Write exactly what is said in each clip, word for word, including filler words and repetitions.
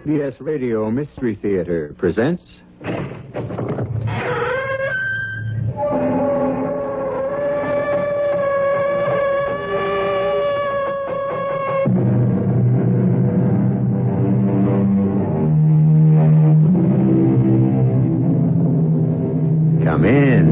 B S Radio Mystery Theater presents... Come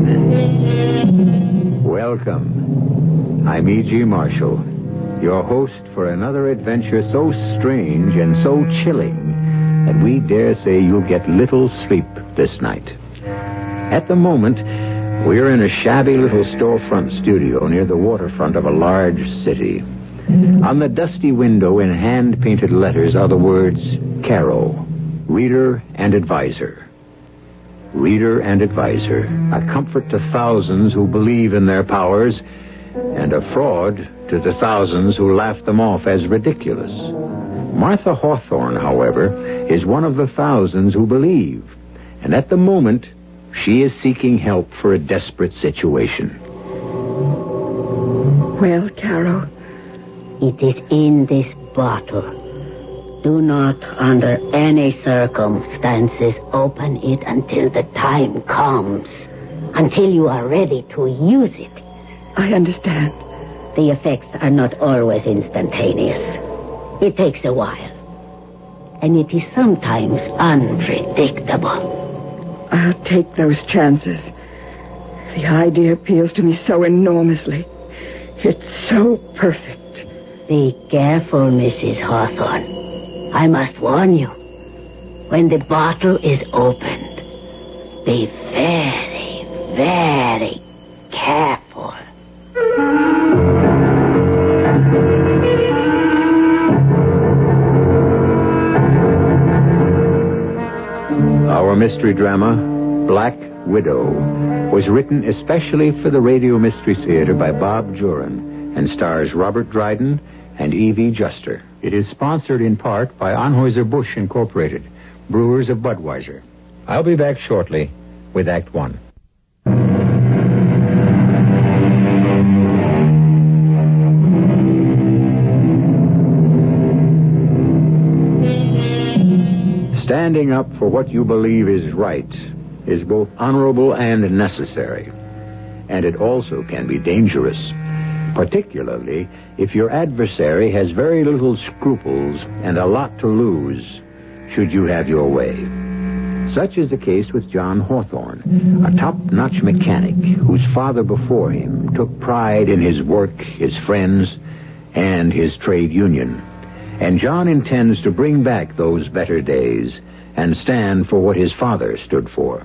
in. Welcome. I'm E G. Marshall, your host for another adventure so strange and so chilling that we dare say you'll get little sleep this night. At the moment, we're in a shabby little storefront studio near the waterfront of a large city. On the dusty window in hand-painted letters are the words, Caro, Reader and Advisor. Reader and Advisor, a comfort to thousands who believe in their powers, and a fraud to the thousands who laugh them off as ridiculous. Martha Hawthorne, however, is one of the thousands who believe, and at the moment, she is seeking help for a desperate situation. Well, Caro? It is in this bottle. Do not, under any circumstances, open it until the time comes. Until you are ready to use it. I understand. The effects are not always instantaneous. It takes a while. And it is sometimes unpredictable. I'll take those chances. The idea appeals to me so enormously. It's so perfect. Be careful, Missus Hawthorne. I must warn you. When the bottle is opened, be very, very careful. Our mystery drama, Black Widow, was written especially for the Radio Mystery Theater by Bob Juran and stars Robert Dryden and Evie Juster. It is sponsored in part by Anheuser-Busch Incorporated, brewers of Budweiser. I'll be back shortly with Act One. Standing up for what you believe is right is both honorable and necessary. And it also can be dangerous, particularly if your adversary has very little scruples and a lot to lose should you have your way. Such is the case with John Hawthorne, a top-notch mechanic whose father before him took pride in his work, his friends, and his trade union. And John intends to bring back those better days and stand for what his father stood for.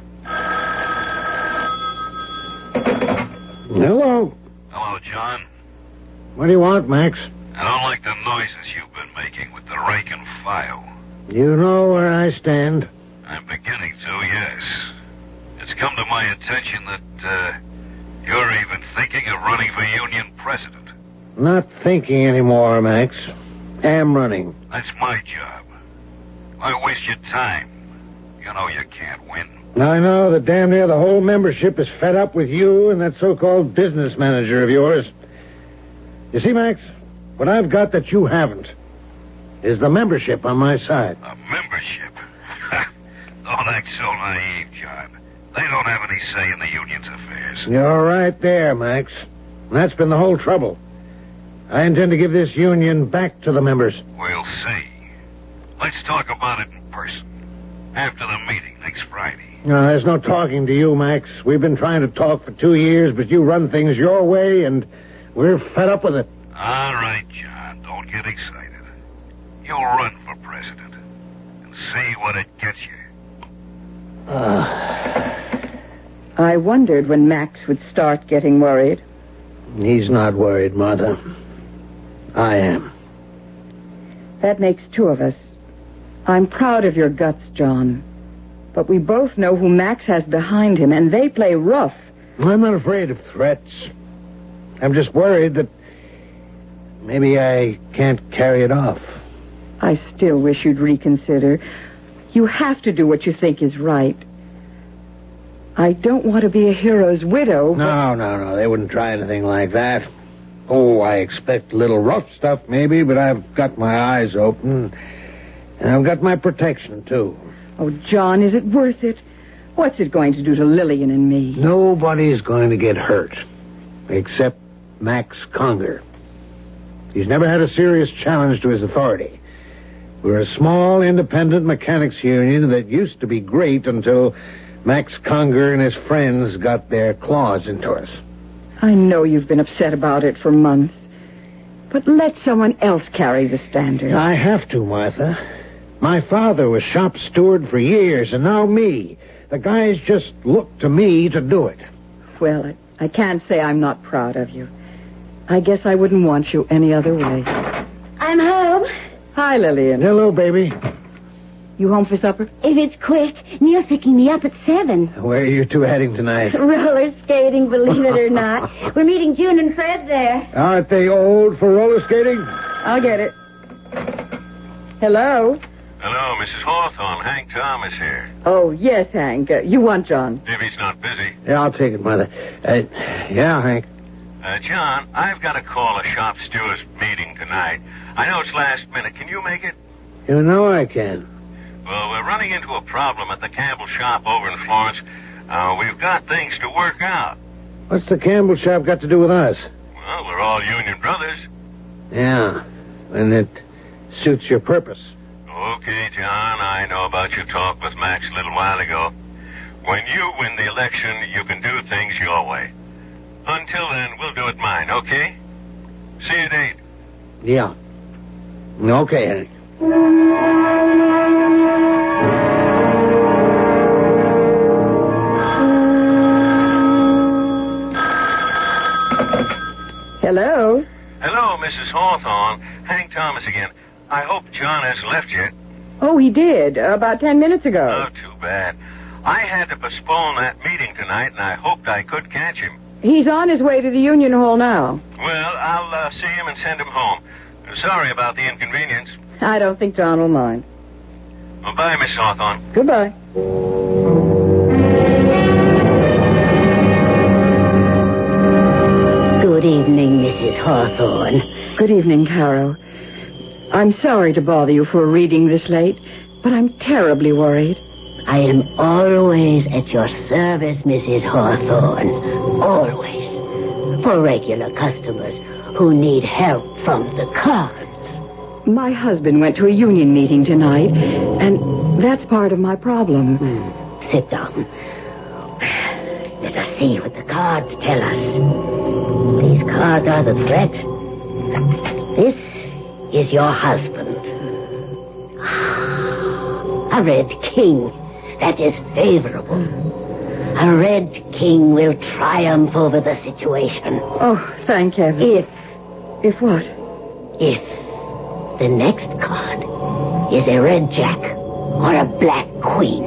Hello. Hello, John. What do you want, Max? I don't like the noises you've been making with the rake and file. You know where I stand. I'm beginning to, yes. It's come to my attention that, uh, you're even thinking of running for union president. Not thinking anymore, Max. Am running. That's my job. Why waste your time? You know you can't win. I know that damn near the whole membership is fed up with you and that so-called business manager of yours. You see, Max, what I've got that you haven't is the membership on my side. A membership? Don't act so naive, John. They don't have any say in the union's affairs. You're right there, Max. And that's been the whole trouble. I intend to give this union back to the members. We'll see. Let's talk about it in person. After the meeting next Friday. No, there's no talking to you, Max. We've been trying to talk for two years, but you run things your way, and we're fed up with it. All right, John. Don't get excited. You'll run for president and see what it gets you. Uh, I wondered when Max would start getting worried. He's not worried, Martha. I am. That makes two of us. I'm proud of your guts, John. But we both know who Max has behind him, and they play rough. I'm not afraid of threats. I'm just worried that maybe I can't carry it off. I still wish you'd reconsider. You have to do what you think is right. I don't want to be a hero's widow, but... No, no, no. They wouldn't try anything like that. Oh, I expect a little rough stuff, maybe, but I've got my eyes open. And I've got my protection, too. Oh, John, is it worth it? What's it going to do to Lillian and me? Nobody's going to get hurt, except Max Conger. He's never had a serious challenge to his authority. We're a small, independent mechanics union that used to be great until Max Conger and his friends got their claws into us. I know you've been upset about it for months. But let someone else carry the standard. I have to, Martha. My father was shop steward for years, and now me. The guys just look to me to do it. Well, I, I can't say I'm not proud of you. I guess I wouldn't want you any other way. I'm home. Hi, Lillian. Hello, baby. You home for supper? If it's quick, Neil's picking me up at seven. Where are you two heading tonight? Roller skating, believe it or not. We're meeting June and Fred there. Aren't they old for roller skating? I'll get it. Hello? Hello, Missus Hawthorne. Hank Thomas here. Oh, yes, Hank. Uh, you want John? If he's not busy. Yeah, I'll take it, Mother. Uh, yeah, Hank. Uh, John, I've got to call a shop stewards meeting tonight. I know it's last minute. Can you make it? You know I can. Well, we're running into a problem at the Campbell shop over in Florence. Uh, we've got things to work out. What's the Campbell shop got to do with us? Well, we're all union brothers. Yeah, and it suits your purpose. Okay, John, I know about your talk with Max a little while ago. When you win the election, you can do things your way. Until then, we'll do it mine, okay? See you at eight. Yeah. Okay, Hank. Hello? Hello, Missus Hawthorne. Hank Thomas again. I hope John hasn't left yet. Oh, he did, uh, about ten minutes ago. Oh, too bad. I had to postpone that meeting tonight, and I hoped I could catch him. He's on his way to the Union Hall now. Well, I'll uh, see him and send him home. Sorry about the inconvenience. I don't think John will mind. Well, bye, Miss Hawthorne. Goodbye. Good evening, Missus Hawthorne. Good evening, Caro. I'm sorry to bother you for a reading this late, but I'm terribly worried. I am always at your service, Missus Hawthorne. Always. For regular customers who need help from the cards. My husband went to a union meeting tonight, and that's part of my problem. Hmm. Sit down. Let us see what the cards tell us. These cards are the threat. This is your husband. A red king. That is favorable. A red king will triumph over the situation. Oh, thank heaven. If... If what? If the next card is a red jack or a black queen.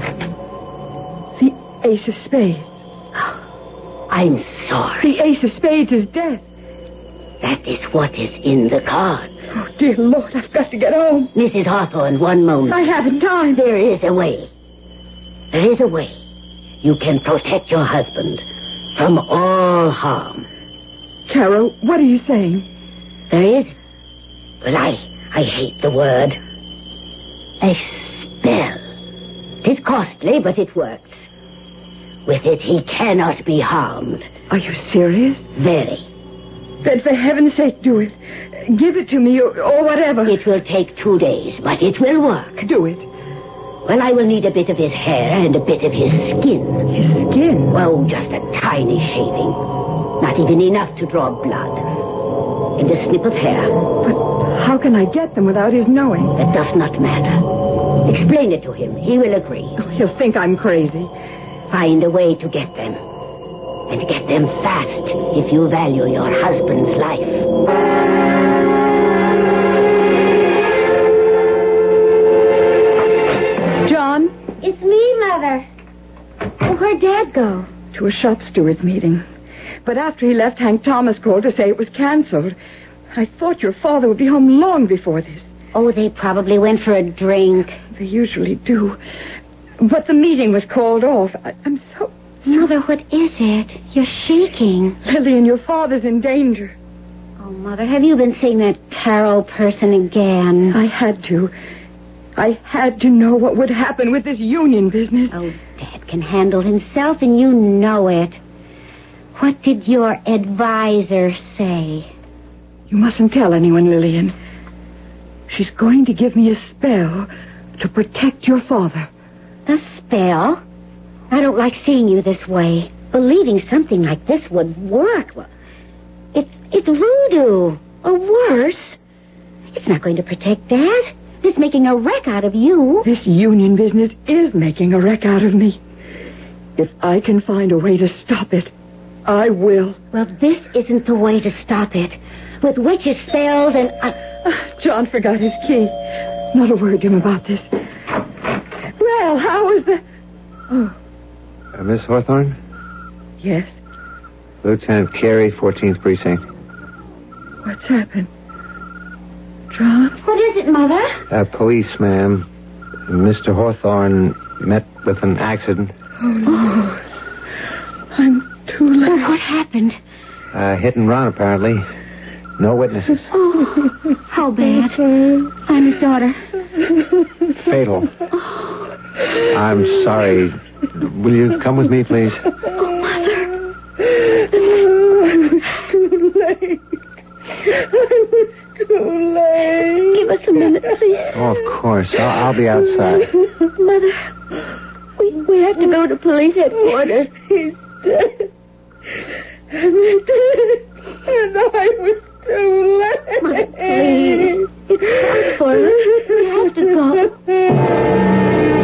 The ace of spades. I'm sorry. The ace of spades is death. That is what is in the cards. Oh, dear Lord, I've got to get home. Missus Hawthorne, one moment. I haven't time. There is a way. There is a way. You can protect your husband from all harm. Carol, what are you saying? There is, well, I, I hate the word, a spell. It is costly, but it works. With it, he cannot be harmed. Are you serious? Very. Then for heaven's sake, do it. Give it to me, or, or whatever. It will take two days, but it will work. Do it. Well, I will need a bit of his hair and a bit of his skin. His skin? Oh, just a tiny shaving. Not even enough to draw blood. And a snip of hair. But how can I get them without his knowing? That does not matter. Explain it to him. He will agree. Oh, he'll think I'm crazy. Find a way to get them. And get them fast if you value your husband's life. John? It's me, Mother. Oh, where'd Dad go? To a shop steward's meeting. But after he left, Hank Thomas called to say it was canceled. I thought your father would be home long before this. Oh, they probably went for a drink. They usually do. But the meeting was called off. I, I'm so... Mother, what is it? You're shaking. Lillian, your father's in danger. Oh, Mother, have you been seeing that Carol person again? I had to. I had to know what would happen with this union business. Oh, Dad can handle himself, and you know it. What did your advisor say? You mustn't tell anyone, Lillian. She's going to give me a spell to protect your father. A spell? I don't like seeing you this way. Believing something like this would work. Well, it's, it's voodoo, or worse. It's not going to protect Dad. It's making a wreck out of you. This union business is making a wreck out of me. If I can find a way to stop it, I will. Well, this isn't the way to stop it. With witches' spells and... Uh... John forgot his key. Not a word to him about this. Well, how is the... Oh. Uh, Miss Hawthorne? Yes? Lieutenant Carey, fourteenth Precinct. What's happened? John? What is it, Mother? Uh, police, ma'am. Mister Hawthorne met with an accident. Oh, no. I'm too late. Oh, what happened? Uh, hit and run, apparently. No witnesses. Oh, how bad. I'm his daughter. Fatal. Oh. I'm sorry. Will you come with me, please? Oh, Mother. I was too late. I was too late. Give us a minute, please. Oh, of course. I'll, I'll be outside. Mother, we, we have to go to police headquarters. He's dead. And I was too late. Mother, please. It's time for us. We have to go.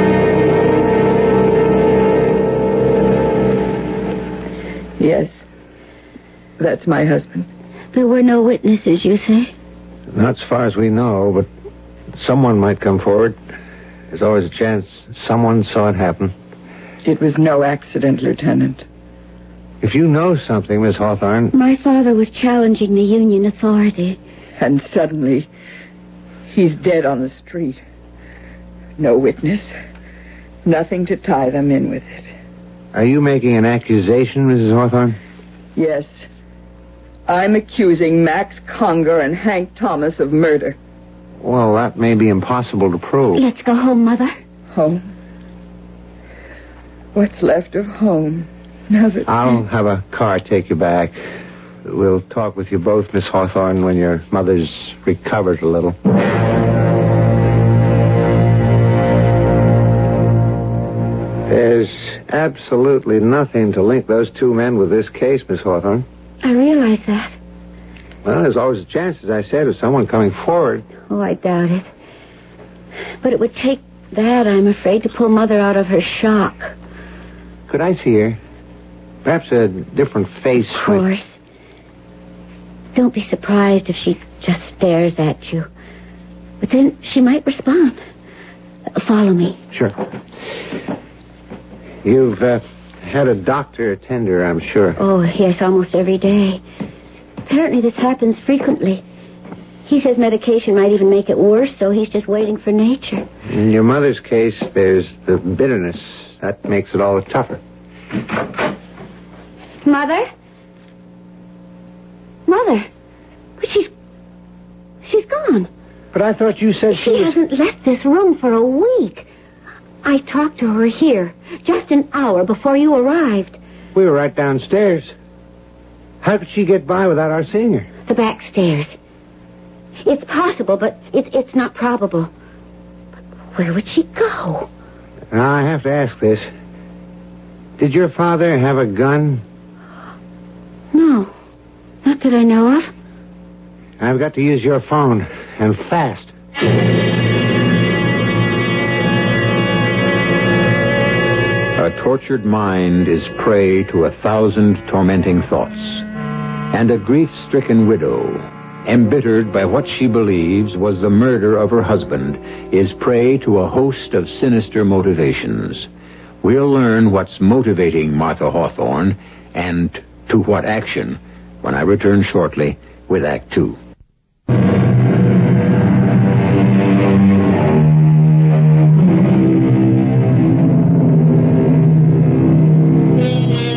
Yes. That's my husband. There were no witnesses, you say? Not as far as we know, but someone might come forward. There's always a chance someone saw it happen. It was no accident, Lieutenant. If you know something, Miss Hawthorne... My father was challenging the Union authority. And suddenly, he's dead on the street. No witness. Nothing to tie them in with it. Are you making an accusation, Missus Hawthorne? Yes. I'm accusing Max Conger and Hank Thomas of murder. Well, that may be impossible to prove. Let's go home, Mother. Home? What's left of home? Now that... I'll have a car take you back. We'll talk with you both, Miss Hawthorne, when your mother's recovered a little. There's absolutely nothing to link those two men with this case, Miss Hawthorne. I realize that. Well, there's always a chance, as I said, of someone coming forward. Oh, I doubt it. But it would take that, I'm afraid, to pull Mother out of her shock. Could I see her? Perhaps a different face. Of course. Don't be surprised if she just stares at you. But then she might respond. Uh, follow me. Sure. You've uh, had a doctor attend her, I'm sure. Oh, yes, almost every day. Apparently this happens frequently. He says medication might even make it worse, so he's just waiting for nature. In your mother's case, there's the bitterness. That makes it all the tougher. Mother? Mother? But she's... She's gone. But I thought you said she, She was... hasn't left this room for a week. I talked to her here, just an hour before you arrived. We were right downstairs. How could she get by without our seeing her? The back stairs. It's possible, but it, it's not probable. But where would she go? Now, I have to ask this. Did your father have a gun? No. Not that I know of. I've got to use your phone, and fast. A tortured mind is prey to a thousand tormenting thoughts. And a grief-stricken widow, embittered by what she believes was the murder of her husband, is prey to a host of sinister motivations. We'll learn what's motivating Martha Hawthorne and to what action when I return shortly with Act Two.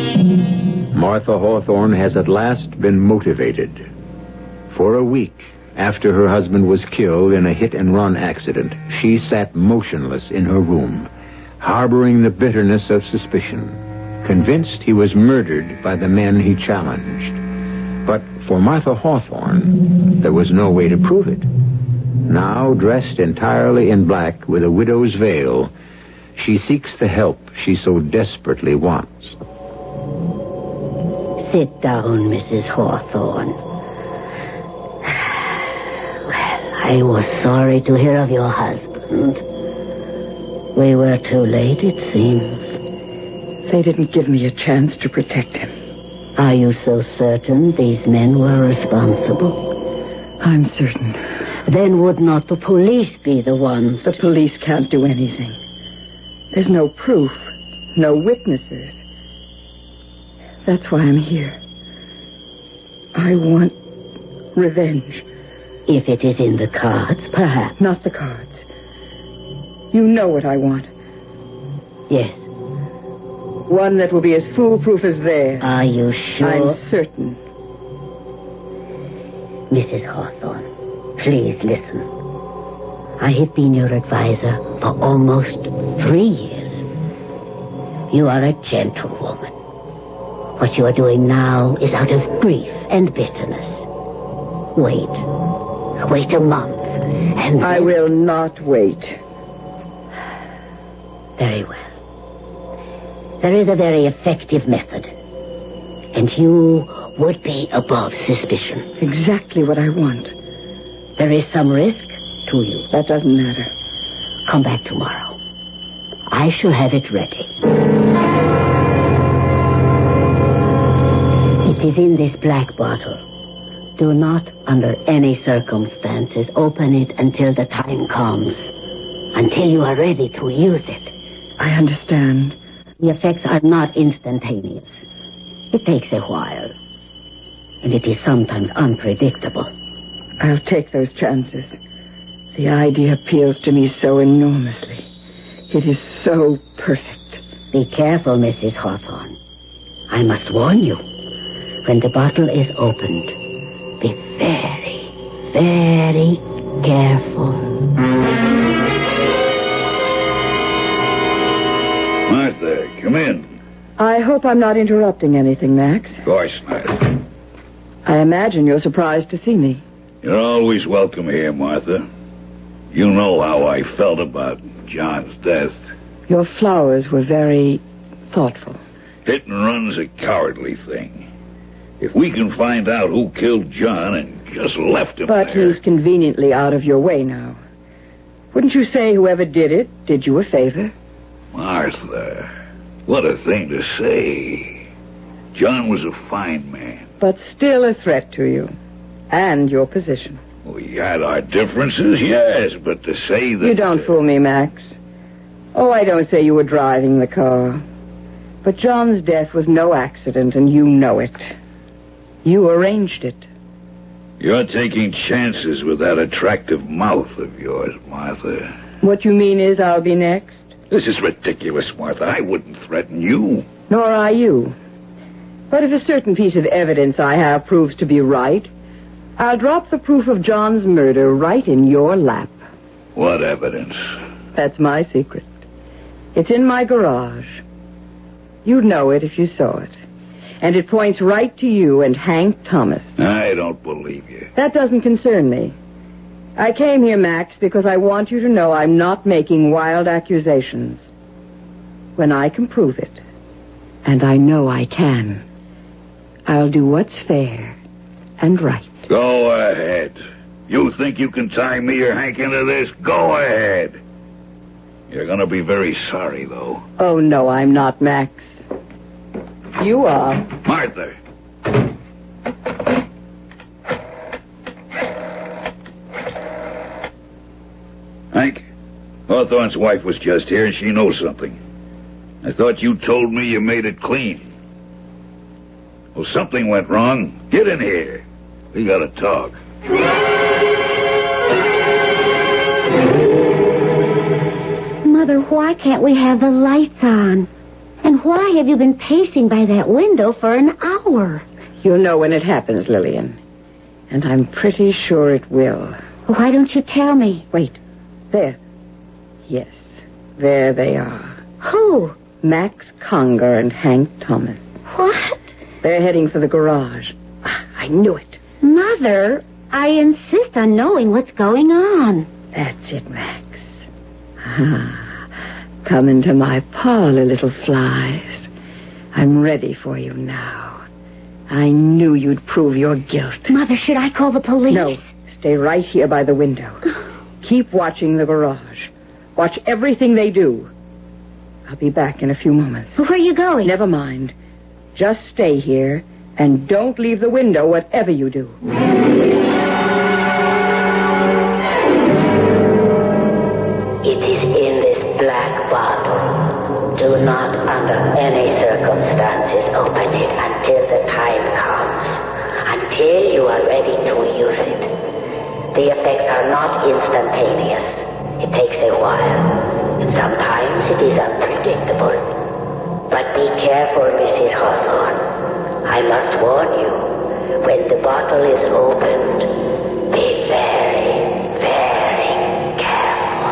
Martha Hawthorne has at last been motivated. For a week, After her husband was killed in a hit-and-run accident, she sat motionless in her room, harboring the bitterness of suspicion, convinced he was murdered by the men he challenged. But for Martha Hawthorne, there was no way to prove it. Now, dressed entirely in black with a widow's veil, she seeks the help she so desperately wants. Sit down, Missus Hawthorne. Well, I was sorry to hear of your husband. We were too late, it seems. They didn't give me a chance to protect him. Are you so certain these men were responsible? I'm certain. Then would not the police be the ones? The police can't do anything. There's no proof, no witnesses. That's why I'm here. I want revenge. If it is in the cards, perhaps. Not the cards. You know what I want. Yes. One that will be as foolproof as theirs. Are you sure? I'm certain. Missus Hawthorne, please listen. I have been your advisor for almost three years. You are a gentlewoman. What you are doing now is out of grief and bitterness. Wait. Wait a month, and I then... will not wait. Very well. There is a very effective method. And you would be above suspicion. Exactly what I want. There is some risk to you. That doesn't matter. Come back tomorrow. I shall have it ready. It is in this black bottle. Do not, under any circumstances, open it until the time comes. Until you are ready to use it. I understand. The effects are not instantaneous. It takes a while. And it is sometimes unpredictable. I'll take those chances. The idea appeals to me so enormously. It is so perfect. Be careful, Missus Hawthorne. I must warn you. When the bottle is opened, be very, very careful. Martha, come in. I hope I'm not interrupting anything, Max. Of course not. I imagine you're surprised to see me. You're always welcome here, Martha. You know how I felt about John's death. Your flowers were very thoughtful. Hit and run's a cowardly thing. If we can find out who killed John and just left him But there... he's conveniently out of your way now. Wouldn't you say whoever did it did you a favor? Martha, what a thing to say. John was a fine man. But still a threat to you. And your position. We had our differences, yes, but to say that... You don't fool me, Max. Oh, I don't say you were driving the car. But John's death was no accident, and you know it. You arranged it. You're taking chances with that attractive mouth of yours, Martha. What you mean is I'll be next? This is ridiculous, Martha. I wouldn't threaten you. Nor are you. But if a certain piece of evidence I have proves to be right, I'll drop the proof of John's murder right in your lap. What evidence? That's my secret. It's in my garage. You'd know it if you saw it. And it points right to you and Hank Thomas. I don't believe you. That doesn't concern me. I came here, Max, because I want you to know I'm not making wild accusations. When I can prove it, and I know I can, I'll do what's fair and right. Go ahead. You think you can tie me or Hank into this? Go ahead. You're going to be very sorry, though. Oh, no, I'm not, Max. You are. Martha. Hank, Hawthorne's wife was just here, and she knows something. I thought you told me you made it clean. Well, something went wrong. Get in here. We gotta talk. Mother, why can't we have the lights on? And why have you been pacing by that window for an hour? You'll know when it happens, Lillian. And I'm pretty sure it will. Why don't you tell me? Wait. There. Yes. There they are. Who? Max Conger and Hank Thomas. What? They're heading for the garage. Ah, I knew it. Mother, I insist on knowing what's going on. That's it, Max. Ah, come into my parlor, little flies. I'm ready for you now. I knew you'd prove your guilt. Mother, should I call the police? No. Stay right here by the window. Keep watching the garage. Watch everything they do. I'll be back in a few moments. Where are you going? Never mind. Just stay here and don't leave the window, whatever you do. It is in this black bottle. Do not, under any circumstances, open it until the time comes. Until you are ready to use it. The effects are not instantaneous. It takes a while. And sometimes it is unpredictable. But be careful, Missus Hawthorne. I must warn you, when the bottle is opened, be very, very careful.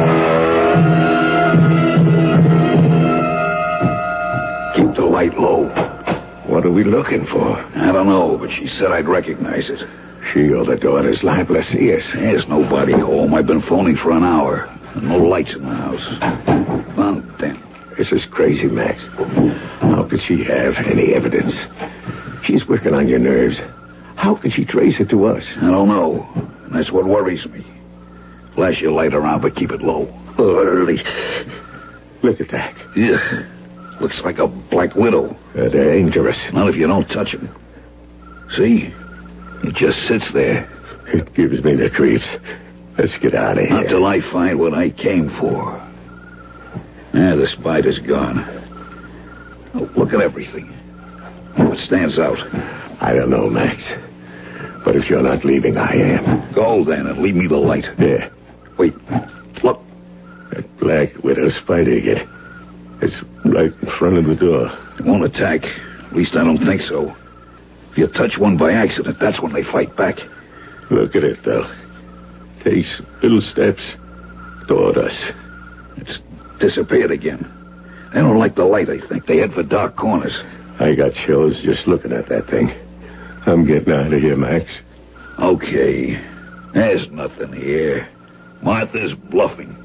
Keep the light low. What are we looking for? I don't know, but she said I'd recognize it. She or the daughter's liable to see us. There's nobody home. I've been phoning for an hour. No lights in the house. Well, then. This is crazy, Max. How could she have any evidence? She's working on your nerves. How could she trace it to us? I don't know. That's what worries me. Flash your light around, but keep it low. Early. Look at that. Yeah. Looks like a black widow. Uh, they're dangerous. Not if you don't touch him. See? He just sits there. It gives me the creeps. Let's get out of here. Not till I find what I came for. Yeah, the spider's gone. Oh, look at everything. What stands out? I don't know, Max. But if you're not leaving, I am. Go then and leave me the light. There. Wait. Look. That black widow spider again. It's right in front of the door. It won't attack. At least I don't think so. If you touch one by accident, that's when they fight back. Look at it, though. Takes little steps toward us. It's disappeared again. They don't like the light, I think. They head for dark corners. I got chills just looking at that thing. I'm getting out of here, Max. Okay. There's nothing here. Martha's bluffing.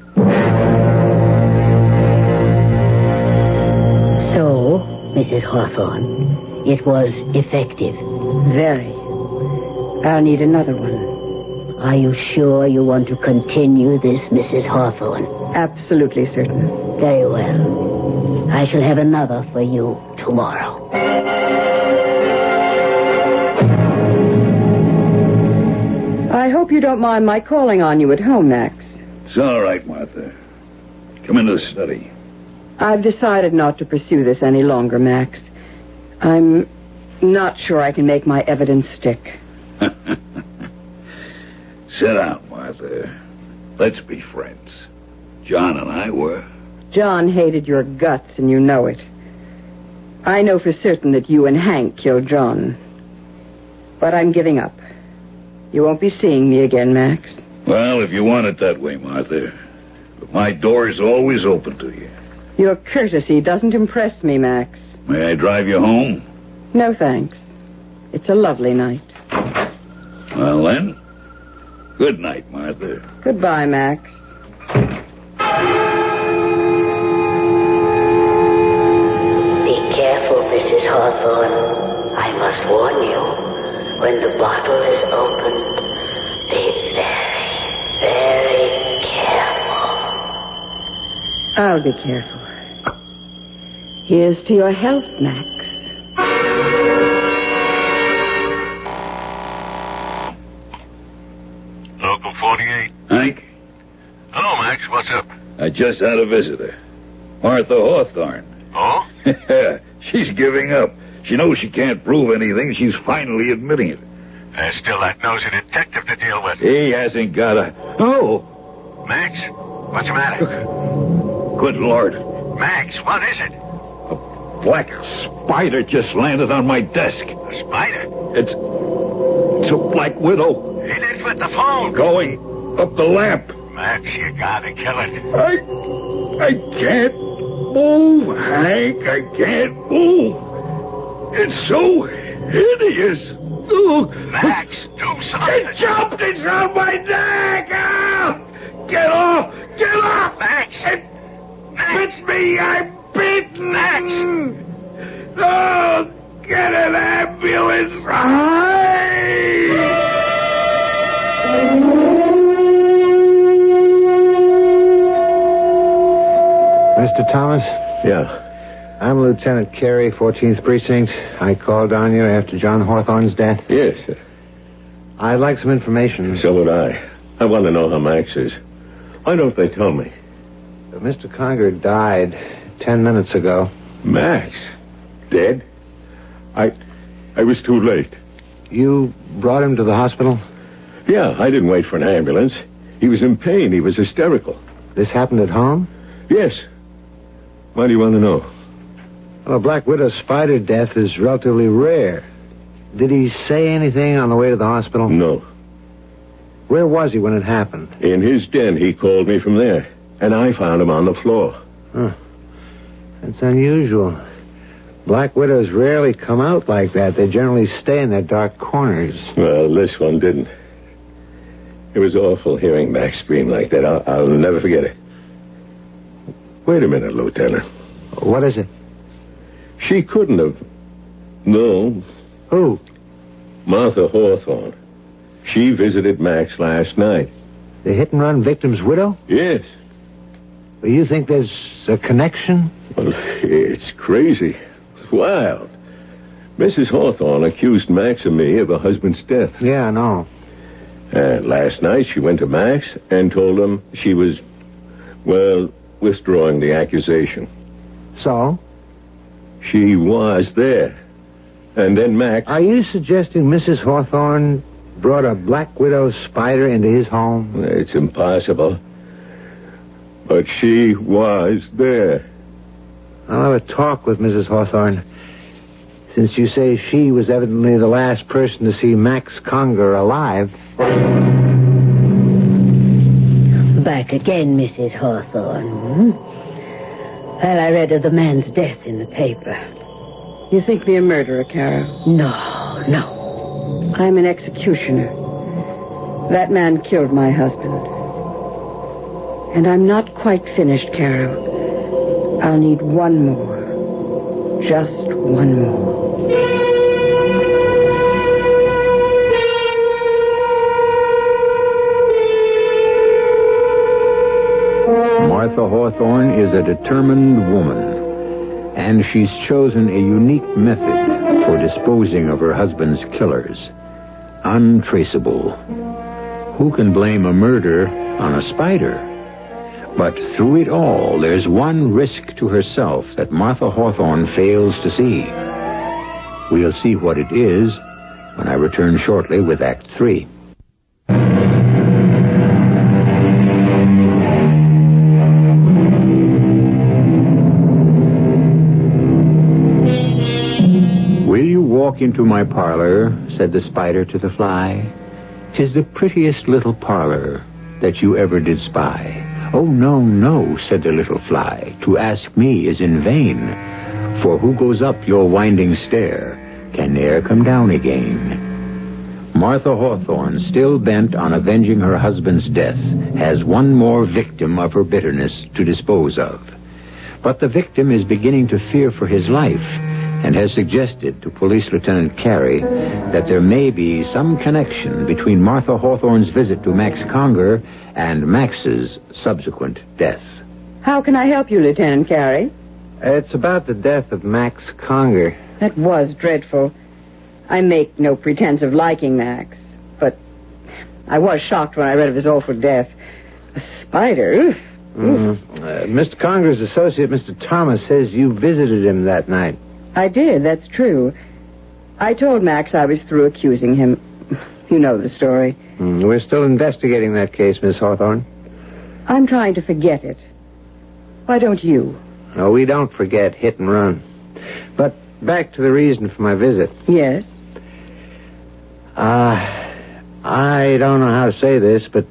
So, Missus Hawthorne, it was effective. Very. I'll need another one. Are you sure you want to continue this, Missus Hawthorne? Absolutely certain. Very well. I shall have another for you tomorrow. I hope you don't mind my calling on you at home, Max. It's all right, Martha. Come into the study. I've decided not to pursue this any longer, Max. I'm not sure I can make my evidence stick. Sit down, Martha. Let's be friends. John and I were. John hated your guts, and you know it. I know for certain that you and Hank killed John. But I'm giving up. You won't be seeing me again, Max. Well, if you want it that way, Martha. But my door is always open to you. Your courtesy doesn't impress me, Max. May I drive you home? No, thanks. It's a lovely night. Well, then, good night, Martha. Goodbye, Max. Be careful, Missus Hawthorne. I must warn you. When the bottle is opened, be very, very careful. I'll be careful. Here's to your health, Max. Local forty-eight. Hank? Hello, Max. What's up? I just had a visitor. Martha Hawthorne. Oh? She's giving up. She knows she can't prove anything. She's finally admitting it. There's still that nosy detective to deal with. He hasn't got a... Oh! Max, what's the matter? Good Lord. Max, what is it? A black spider just landed on my desk. A spider? It's... It's a Black Widow. Hit it with the phone. Going up the lamp. Max, you gotta kill it. I... I can't move, Hank. I can't move. It's so hideous. Oh. Max, do something. It jumped. It's on my neck. Ah! Get off. Get off. Max. It Max. bits me. I'm bitten. Max. Oh, get an ambulance. Hide. Mister Thomas? Yeah. I'm Lieutenant Carey, fourteenth Precinct. I called on you after John Hawthorne's death. Yes. I'd like some information. So would I. I want to know how Max is. Why don't they tell me? Mister Conger died ten minutes ago. Max? Dead? I... I was too late. You brought him to the hospital? Yeah, I didn't wait for an ambulance. He was in pain. He was hysterical. This happened at home? Yes. Why do you want to know? Well, a Black Widow spider death is relatively rare. Did he say anything on the way to the hospital? No. Where was he when it happened? In his den. He called me from there. And I found him on the floor. Huh. That's unusual. Black Widows rarely come out like that. They generally stay in their dark corners. Well, this one didn't. It was awful hearing Max scream like that. I'll, I'll never forget it. Wait a minute, Lieutenant. What is it? She couldn't have... No. Who? Martha Hawthorne. She visited Max last night. The hit-and-run victim's widow? Yes. Well, you think there's a connection? Well, it's crazy. It's wild. Missus Hawthorne accused Max and me of her husband's death. Yeah, I know. And last night she went to Max and told him she was, well, withdrawing the accusation. So? She was there. And then Max... Are you suggesting Missus Hawthorne brought a Black Widow spider into his home? It's impossible. But she was there. I'll have a talk with Missus Hawthorne. Since you say she was evidently the last person to see Max Conger alive. Back again, Missus Hawthorne. Hmm? Well, I read of the man's death in the paper. You think me a murderer, Carol? No, no. I'm an executioner. That man killed my husband. And I'm not quite finished, Carol. I'll need one more. Just one more. Martha Hawthorne is a determined woman, and she's chosen a unique method for disposing of her husband's killers. Untraceable. Who can blame a murder on a spider? But through it all, there's one risk to herself that Martha Hawthorne fails to see. We'll see what it is when I return shortly with Act Three. Will you walk into my parlor, said the spider to the fly. 'Tis the prettiest little parlor that you ever did spy. Oh, no, no, said the little fly, to ask me is in vain, for who goes up your winding stair can ne'er come down again. Martha Hawthorne, still bent on avenging her husband's death, has one more victim of her bitterness to dispose of. But the victim is beginning to fear for his life, and has suggested to Police Lieutenant Carey that there may be some connection between Martha Hawthorne's visit to Max Conger and Max's subsequent death. How can I help you, Lieutenant Carey? It's about the death of Max Conger. That was dreadful. I make no pretense of liking Max, but I was shocked when I read of his awful death. A spider, oof. Mm. Uh, Mister Conger's associate, Mister Thomas, says you visited him that night. I did, that's true. I told Max I was through accusing him. You know the story. Mm, we're still investigating that case, Miss Hawthorne. I'm trying to forget it. Why don't you? No, we don't forget hit and run. But back to the reason for my visit. Yes? Uh, I don't know how to say this, but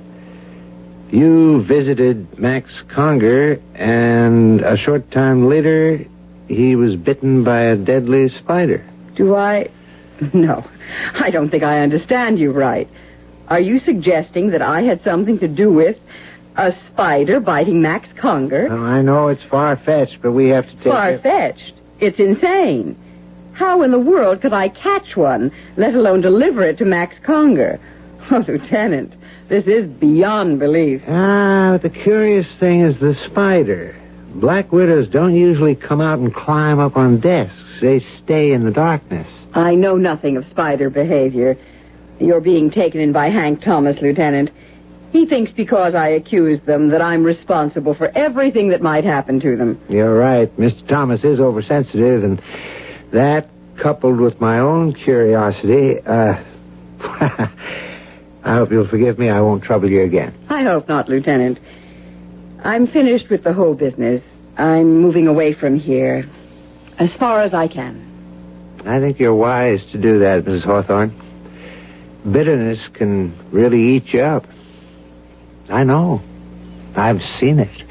you visited Max Conger, and a short time later, he was bitten by a deadly spider. Do I? No, I don't think I understand you right. Are you suggesting that I had something to do with a spider biting Max Conger? Well, I know it's far-fetched, but we have to take Far-fetched? It's insane. How in the world could I catch one, let alone deliver it to Max Conger? Oh, Lieutenant, this is beyond belief. Ah, but the curious thing is the spider. Black widows don't usually come out and climb up on desks. They stay in the darkness. I know nothing of spider behavior. You're being taken in by Hank Thomas, Lieutenant. He thinks because I accused them that I'm responsible for everything that might happen to them. You're right. Mister Thomas is oversensitive, and that, coupled with my own curiosity, uh... I hope you'll forgive me. I won't trouble you again. I hope not, Lieutenant. I'm finished with the whole business. I'm moving away from here as far as I can. I think you're wise to do that, Missus Hawthorne. Bitterness can really eat you up. I know. I've seen it.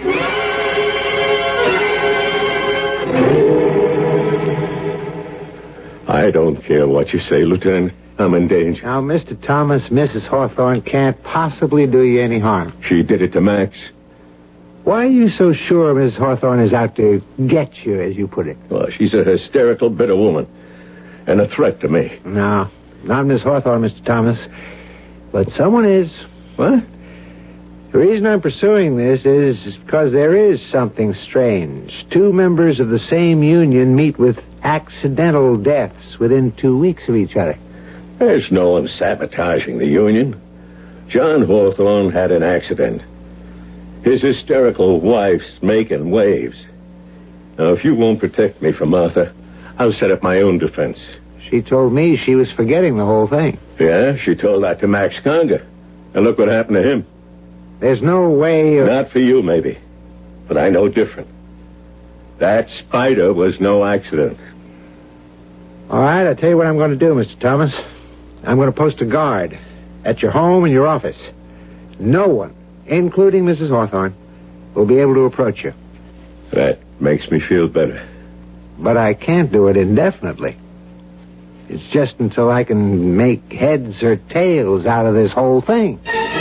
I don't care what you say, Lieutenant. I'm in danger. Now, Mister Thomas, Missus Hawthorne can't possibly do you any harm. She did it to Max. Why are you so sure Missus Hawthorne is out to get you, as you put it? Well, she's a hysterical, bitter woman. And a threat to me. No, not Miss Hawthorne, Mister Thomas. But someone is. What? The reason I'm pursuing this is because there is something strange. Two members of the same union meet with accidental deaths within two weeks of each other. There's no one sabotaging the union. John Hawthorne had an accident. His hysterical wife's making waves. Now, if you won't protect me from Martha, I'll set up my own defense. She told me she was forgetting the whole thing. Yeah, she told that to Max Conger. And look what happened to him. There's no way of... Not for you, maybe. But I know different. That spider was no accident. All right, I'll tell you what I'm going to do, Mister Thomas. I'm going to post a guard at your home and your office. No one, including Missus Hawthorne, will be able to approach you. That makes me feel better. But I can't do it indefinitely. It's just until I can make heads or tails out of this whole thing.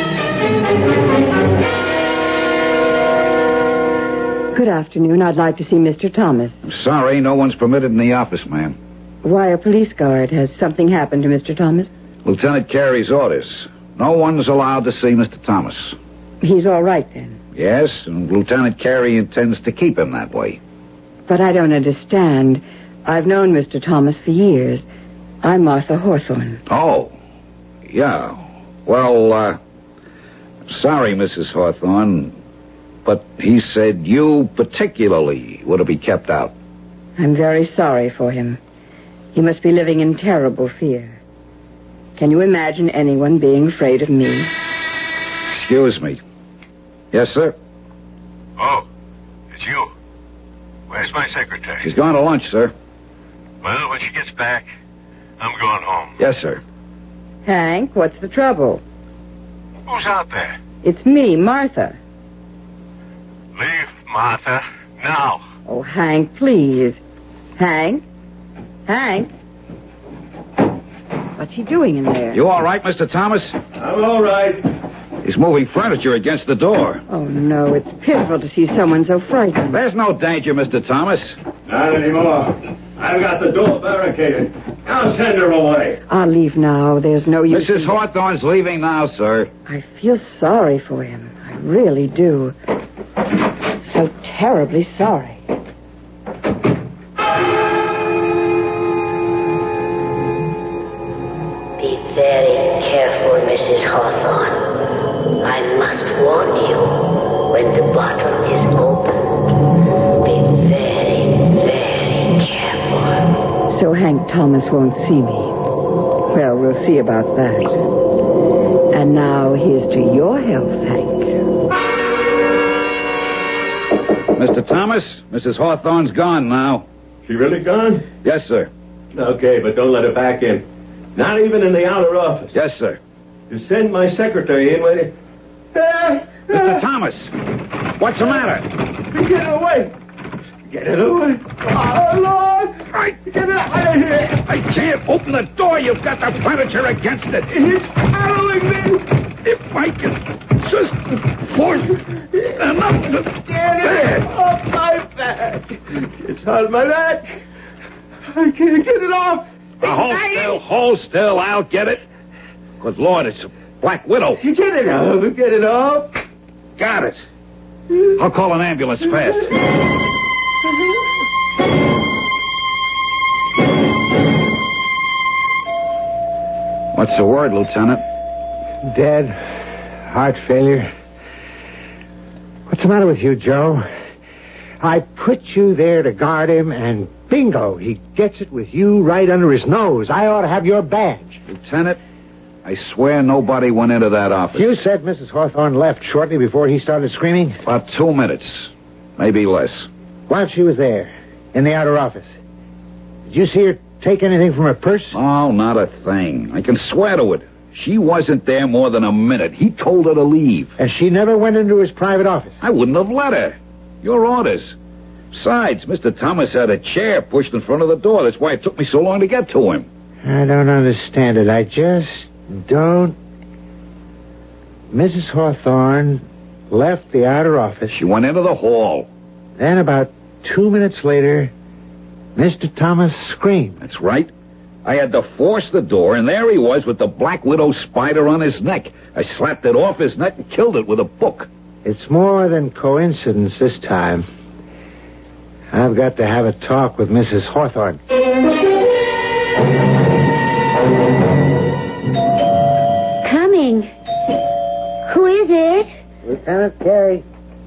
Good afternoon. I'd like to see Mister Thomas. Sorry, no one's permitted in the office, ma'am. Why, a police guard. Has something happened to Mister Thomas? Lieutenant Carey's orders. No one's allowed to see Mister Thomas. He's all right, then. Yes, and Lieutenant Carey intends to keep him that way. But I don't understand. I've known Mister Thomas for years. I'm Martha Hawthorne. Oh, yeah. Well, uh, sorry, Missus Hawthorne, but he said you particularly were to be kept out. I'm very sorry for him. He must be living in terrible fear. Can you imagine anyone being afraid of me? Excuse me. Yes, sir? Oh, it's you. Where's my secretary? She's gone to lunch, sir. Well, when she gets back, I'm going home. Yes, sir. Hank, what's the trouble? Who's out there? It's me, Martha. Leave, Martha, now. Oh, Hank, please. Hank? Hank? What's he doing in there? You all right, Mister Thomas? I'm all right. He's moving furniture against the door. Oh, no, it's pitiful to see someone so frightened. There's no danger, Mister Thomas. Not anymore. I've got the door barricaded. I'll send her away. I'll leave now. There's no use. Missus Hawthorne's leaving now, sir. I feel sorry for him. I really do. So terribly sorry. Be very careful, Missus Hawthorne. I must warn you, when the bottle is opened, be very, very careful. So Hank Thomas won't see me. Well, we'll see about that. And now here's to your health, Hank. Mister Thomas, Missus Hawthorne's gone now. She really gone? Yes, sir. Okay, but don't let her back in. Not even in the outer office. Yes, sir. You send my secretary in with it. Mister Thomas, what's the matter? Get it away. Get it away. Oh, Lord. I, Get it out of here. I can't open the door. You've got the furniture against it. He's following me. If I can just force enough to... Get it off my back. It's on my back. I can't get it off. Now, hold still, hold still. I'll get it. Good Lord, it's a Black Widow. Get it off. Get it off. Got it. I'll call an ambulance fast. What's the word, Lieutenant? Dead. Heart failure. What's the matter with you, Joe? I put you there to guard him, and bingo, he gets it with you right under his nose. I ought to have your badge. Lieutenant, I swear nobody went into that office. You said Missus Hawthorne left shortly before he started screaming? About two minutes. Maybe less. While she was there, in the outer office, did you see her take anything from her purse? Oh, not a thing. I can swear to it. She wasn't there more than a minute. He told her to leave. And she never went into his private office? I wouldn't have let her. Your orders. Besides, Mister Thomas had a chair pushed in front of the door. That's why it took me so long to get to him. I don't understand it. I just don't... Missus Hawthorne left the outer office. She went into the hall. Then about two minutes later, Mister Thomas screamed. That's right. I had to force the door, and there he was with the Black Widow spider on his neck. I slapped it off his neck and killed it with a book. It's more than coincidence this time. I've got to have a talk with Missus Hawthorne. Coming. Who is it? Lieutenant Carey.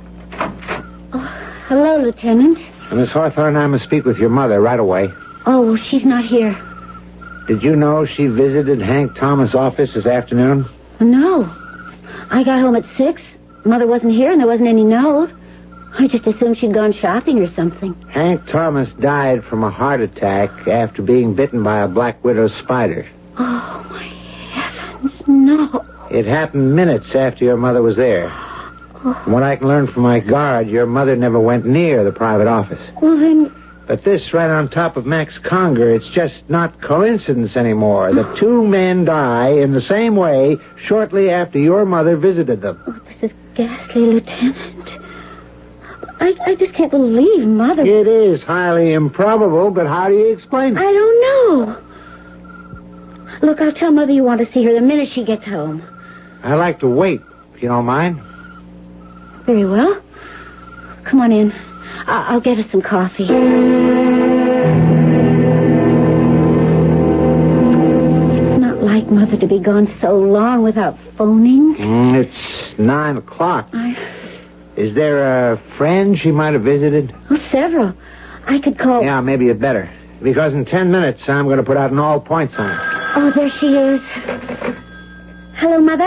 Oh, hello, Lieutenant. Miss Hawthorne, I must speak with your mother right away. Oh, she's not here. Did you know she visited Hank Thomas' office this afternoon? No. I got home at six. Mother wasn't here and there wasn't any note. I just assumed she'd gone shopping or something. Hank Thomas died from a heart attack after being bitten by a Black Widow spider. Oh, my heavens, no. It happened minutes after your mother was there. Oh. From what I can learn from my guard, your mother never went near the private office. Well, then... But this right on top of Max Conger, it's just not coincidence anymore. The two men die in the same way shortly after your mother visited them. Oh, this is ghastly, Lieutenant. I, I just can't believe Mother... It is highly improbable, but how do you explain it? I don't know. Look, I'll tell Mother you want to see her the minute she gets home. I'd like to wait, if you don't mind. Very well. Come on in. I- I'll get us some coffee. It's not like Mother to be gone so long without phoning. Mm, it's nine o'clock. I... Is there a friend she might have visited? Oh, several. I could call... Yeah, maybe it's better. Because in ten minutes, I'm going to put out an all points on her. Oh, there she is. Hello, Mother?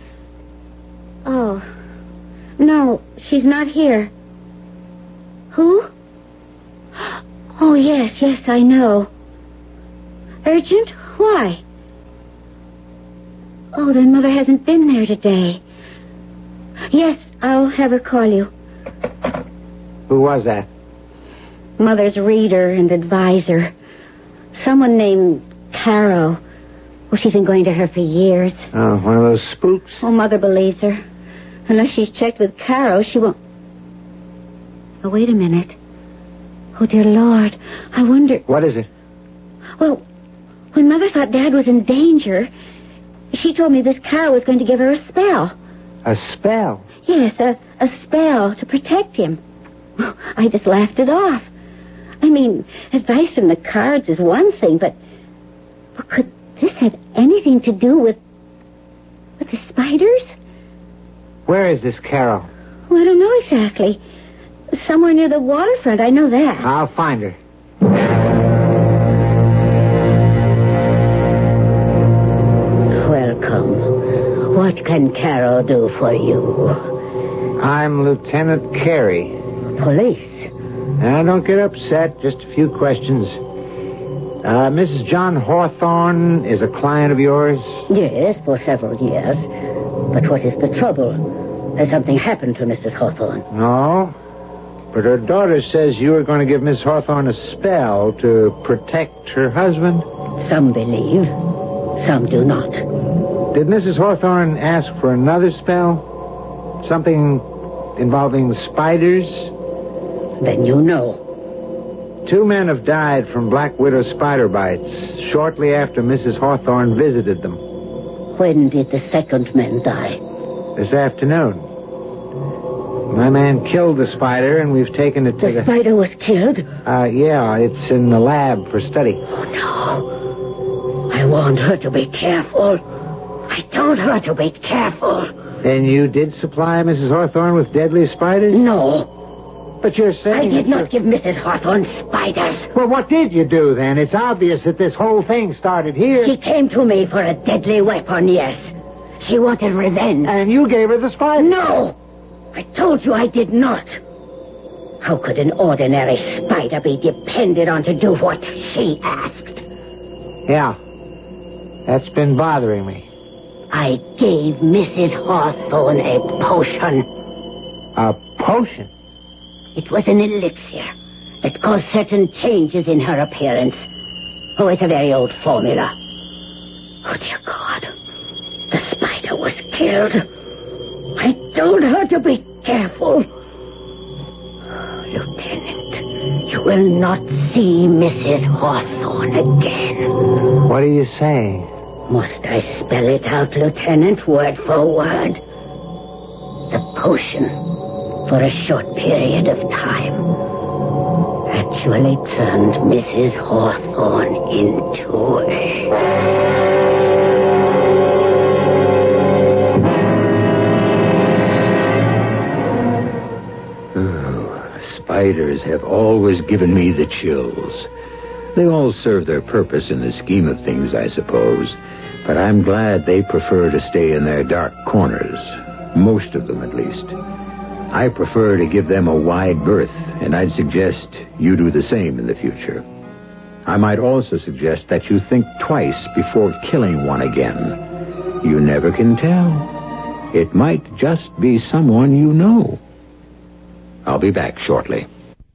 Oh. No, she's not here. Who? Oh, yes, yes, I know. Urgent? Why? Oh, then Mother hasn't been there today. Yes, I'll have her call you. Who was that? Mother's reader and advisor. Someone named Caro. Well, she's been going to her for years. Oh, one of those spooks? Oh, Mother believes her. Unless she's checked with Caro, she won't... Oh, wait a minute. Oh, dear Lord. I wonder... What is it? Well, when Mother thought Dad was in danger, she told me this Caro was going to give her a spell. A spell? Yes, a, a spell to protect him. I just laughed it off. I mean, advice from the cards is one thing, but... but could this have anything to do with... with the spiders? Where is this Carol? Well, I don't know exactly. Somewhere near the waterfront, I know that. I'll find her. Welcome. What can Carol do for you? I'm Lieutenant Carey. Police? Now, don't get upset. Just a few questions. Uh, Missus John Hawthorne is a client of yours? Yes, for several years. But what is the trouble? Has something happened to Missus Hawthorne? No. But her daughter says you were going to give Miss Hawthorne a spell to protect her husband. Some believe. Some do not. Did Missus Hawthorne ask for another spell? Something involving spiders? Then you know. Two men have died from Black Widow spider bites shortly after Missus Hawthorne visited them. When did the second man die? This afternoon. My man killed the spider, and we've taken it to the... The spider was killed? Uh, yeah, it's in the lab for study. Oh, no. I warned her to be careful. I told her to be careful. Then you did supply Missus Hawthorne with deadly spiders? No. But you're saying... I did not give Missus Hawthorne spiders. Well, what did you do, then? It's obvious that this whole thing started here. She came to me for a deadly weapon, yes. She wanted revenge. And you gave her the spider? No! I told you I did not. How could an ordinary spider be depended on to do what she asked? Yeah. That's been bothering me. I gave Missus Hawthorne a potion. A potion? It was an elixir that caused certain changes in her appearance. Oh, it's a very old formula. Oh, dear God. The spider was killed. I told her to be careful. Lieutenant, you will not see Missus Hawthorne again. What are you saying? Must I spell it out, Lieutenant, word for word? The potion, for a short period of time, actually turned Missus Hawthorne into a... Spiders have always given me the chills. They all serve their purpose in the scheme of things, I suppose. But I'm glad they prefer to stay in their dark corners. Most of them, at least. I prefer to give them a wide berth, and I'd suggest you do the same in the future. I might also suggest that you think twice before killing one again. You never can tell. It might just be someone you know. I'll be back shortly.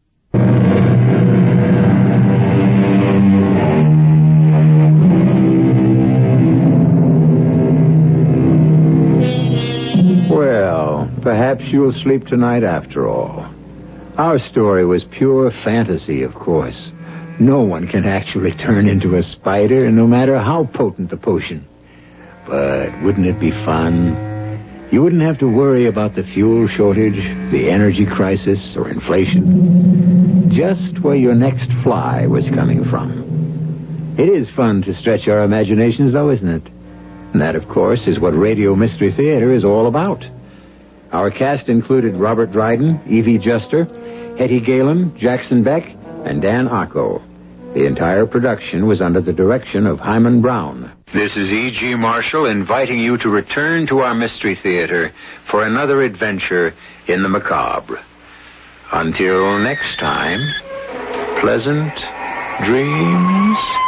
Well, perhaps you'll sleep tonight after all. Our story was pure fantasy, of course. No one can actually turn into a spider, no matter how potent the potion. But wouldn't it be fun? You wouldn't have to worry about the fuel shortage, the energy crisis, or inflation. Just where your next fly was coming from. It is fun to stretch our imaginations, though, isn't it? And that, of course, is what Radio Mystery Theater is all about. Our cast included Robert Dryden, Evie Juster, Hetty Galen, Jackson Beck, and Dan Acco. The entire production was under the direction of Hyman Brown. This is E G. Marshall inviting you to return to our Mystery Theater for another adventure in the macabre. Until next time, pleasant dreams.